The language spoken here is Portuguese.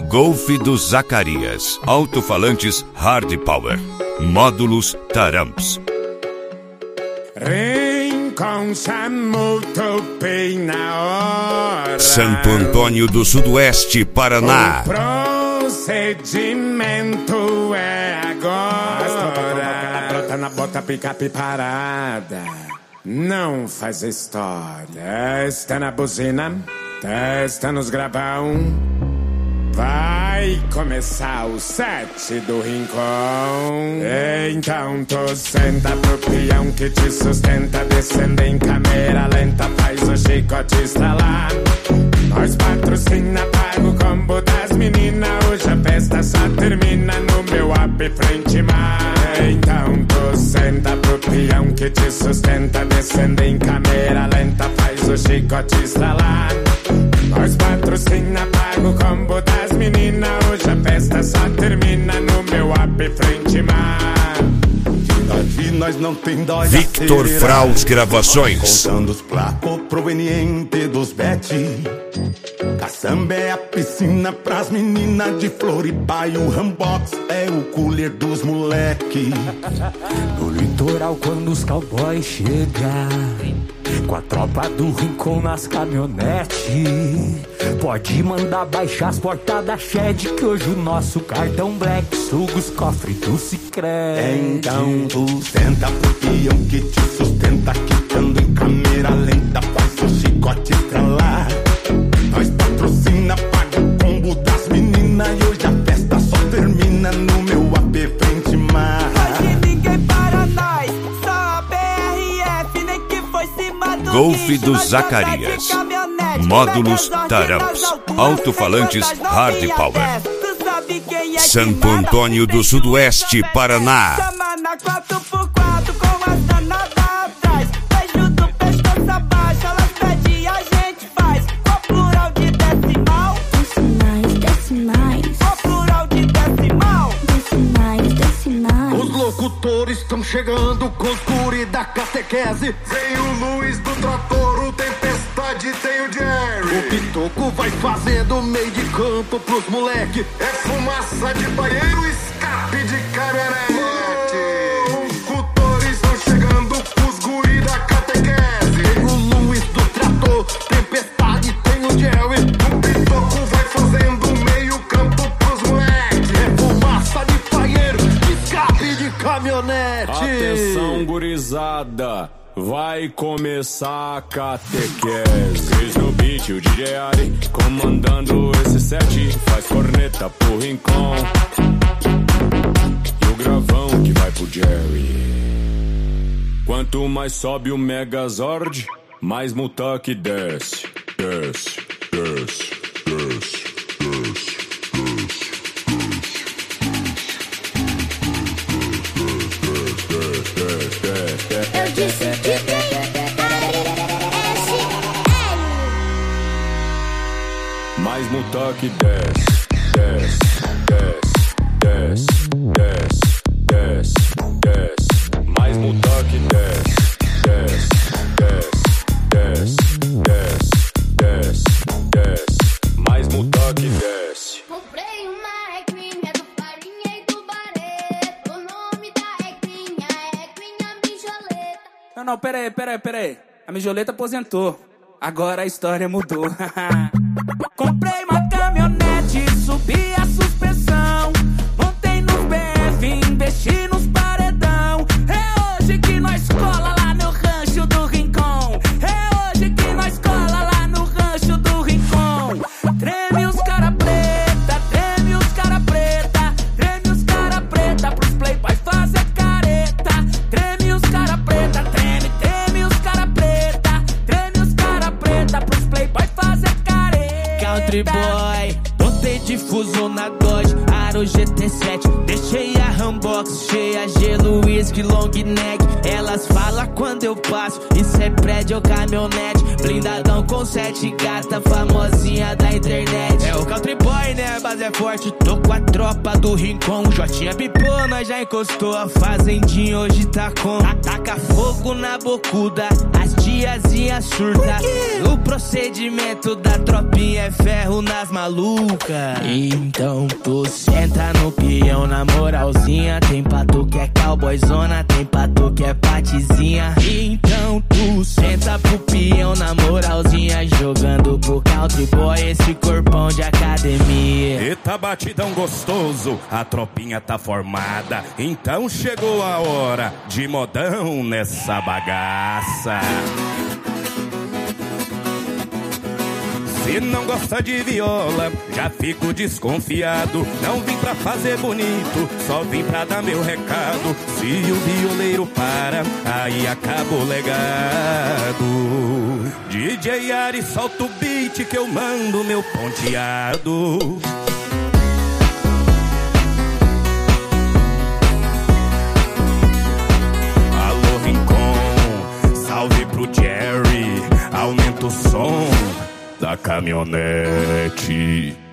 Golf do Zacarias. Alto-falantes Hard Power. Módulos Taramps. Rincon chamou, topei na hora. Santo Antônio do Sudoeste, Paraná. O procedimento é agora. Brota na bota, picape parada. Não faz história. Testa na buzina, testa nos gravão. Vai começar o set do Rincon. Então tu senta pro peão que te sustenta. Descendo em câmera lenta, faz o chicote estralar. Nós patrocina, paga o combo das meninas. Hoje a festa só termina no meu app frente mar. Então tu senta pro peão que te sustenta. Descendo em câmera lenta, faz o chicote estralar. Nós patrocina, paga o combo das meninas. Hoje a festa só termina no meu app frente mar. De nós não tem dó de Victor acelerar. Fraus Gravações. Contando os placos provenientes dos bet. Caçamba é a piscina pras meninas de Floripa. E o Rambox é o cooler dos moleque. No litoral quando os cowboys chegam, com a tropa do Rincon nas caminhonetes, pode mandar baixar as portas da Shed, que hoje o nosso cartão Black suga os cofres do Sicredi. Então tu senta pro peão que te sustenta, quicando em câmera lenta, faz o chicote estralar. Nós patrocina, paga o combo das meninas. E hoje a festa só termina no meu AP frente mar. Hoje ninguém para nós, só a BRF, nem que foi cima do Golf guincho, do nós Zacarias. anda de caminhonete, Módulos quebrando Taramps. as alturas, Alto-falantes seguranças Hard novinha Power. desce. Tu sabe quem é que Santo manda? Antônio do Sudoeste, Paraná. Chama na 4x4 com as danadas atrás. Beijo do pescoço abaixo, elas pedem, a gente faz. Qual plural de decimal? Decimais. Qual plural de decimal? Decimais. Os locutores estão chegando com os guri da catequese. Vem o Luiz do trator, o Tempestade, tem o Jerry. O Pitoco vai fazendo meio de campo pros moleque. É fumaça de banheiro, escape de caminhonete. Locutores estão chegando com os guri da catequese. Tem o Luiz do trator, Tempestade, tem o Jerry. O Pitoco vai fazendo meio campo pros moleque. É fumaça de banheiro, escape de caminhonete. Atenção, gurizada, vai começar a catequese. Cris no beat, o DJ Ari comandando esse set. Faz corneta pro Rincon e o gravão que vai pro Jerry. Quanto mais sobe o Megazord, mais Mutak desce. Desce, desce, desce, desce, desce. Eu disse que tem Mais Mutak desce, desce, desce, desce, desce, desce, desce. Mais Mutak desce, desce, desce, desce, desce, desce, desce. Mais Mutak desce. Comprei uma equinha do Farinha e do Barreto. O nome da equinha é Equinha Mijoleta. Não, peraí. A Mijoleta aposentou. Agora a história mudou. Comprei uma caminhonete, subi a suspensão. Montei nos BF, investi nos paredão. É hoje que nós cola lá no rancho do Rincon. É hoje que nós cola lá no rancho do Rincon. Treme os cara preta, treme os cara preta. Treme os cara preta pros playboy fazer careta. Treme os cara preta, treme os cara preta. Treme os cara preta pros playboy fazer careta. Country boy, botei difuso na Dodge, o GT7. Deixei a Rambox cheia, gelo, whisky, long neck. Elas falam quando eu passo, isso é prédio ou caminhonete. Blindadão com 7 gata, famosinha da internet. É o country boy, né? A base é forte. Tô com a tropa do Rincon. Jotinha bipou, nós já encostou. A fazendinha hoje tá com. Taca fogo na bocuda, as tiazinhas surta. O procedimento da tropinha é ferro nas malucas. Então tu senta no peão na moralzinha. Tem pra tu que é cowboyzona, tem pra tu que é patizinha. Então tu senta pro peão na moralzinha, jogando pro country boy esse corpão de academia. Eita batidão gostoso, a tropinha tá formada. Então chegou a hora de modão nessa bagaça. Se não gosta de viola, já fico desconfiado. Não vim pra fazer bonito, só vim pra dar meu recado. Se o violeiro para, aí acaba o legado. DJ Ari, solta o beat que eu mando meu ponteado. Alô Rincon, salve pro Jerry, aumenta o som da caminhonete.